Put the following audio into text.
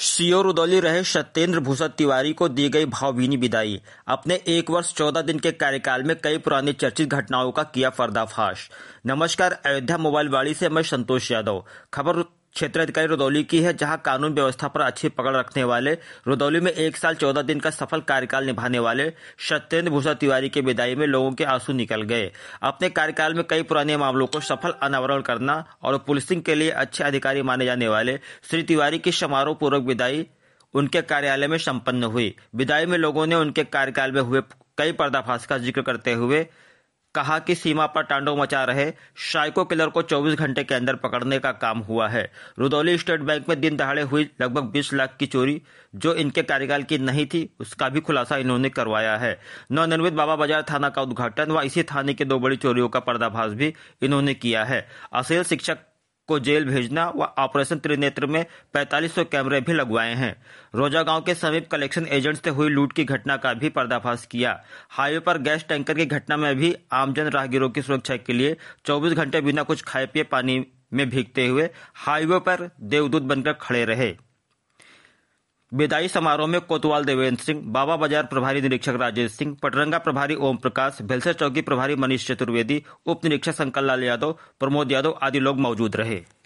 CO Rudauli रहे सत्येंद्र भूषण तिवारी को दी गई भावभीनी विदाई। अपने 1 वर्ष 14 दिन के कार्यकाल में कई पुरानी चर्चित घटनाओं का किया पर्दाफाश। नमस्कार, अयोध्या मोबाइल वाणी से मैं संतोष यादव। खबर क्षेत्राधिकारी रुदौली की है, जहां कानून व्यवस्था पर अच्छी पकड़ रखने वाले रुदौली में 1 साल 14 दिन का सफल कार्यकाल निभाने वाले सत्येंद्र भूषण तिवारी की विदाई में लोगों के आंसू निकल गए। अपने कार्यकाल में कई पुराने मामलों को सफल अनावरण करना और पुलिसिंग के लिए अच्छे अधिकारी माने जाने वाले श्री तिवारी की समारोह पूर्वक विदाई उनके कार्यालय में संपन्न हुई। विदाई में लोगों ने उनके कार्यकाल में हुए कई पर्दाफाश का जिक्र करते हुए कहा कि सीमा पर तांडव मचा रहे साइको किलर को 24 घंटे के अंदर पकड़ने का काम हुआ है। रुदौली स्टेट बैंक में दिन दहाड़े हुई लगभग 20 लाख की चोरी जो इनके कार्यकाल की नहीं थी, उसका भी खुलासा इन्होंने करवाया है। नवनिर्मित बाबा बाजार थाना का उद्घाटन व इसी थाने की 2 बड़ी चोरियों का पर्दाफाश भी इन्होंने किया है। अश्लील शिक्षक को जेल भेजना व ऑपरेशन त्रिनेत्र में 4500 कैमरे भी लगवाए हैं। रोजा गांव के समीप कलेक्शन एजेंट से हुई लूट की घटना का भी पर्दाफाश किया। हाईवे पर गैस टैंकर की घटना में भी आमजन राहगीरों की सुरक्षा के लिए 24 घंटे बिना कुछ खाए पिए पानी में भीगते हुए हाईवे पर देवदूत बनकर खड़े रहे। विदाई समारोह में कोतवाल देवेंद्र सिंह, बाबा बाजार प्रभारी निरीक्षक राजेश सिंह, पटरंगा प्रभारी ओम प्रकाश, भेलसर चौकी प्रभारी मनीष चतुर्वेदी, उप निरीक्षक शंकर लाल यादव, प्रमोद यादव आदि लोग मौजूद रहे।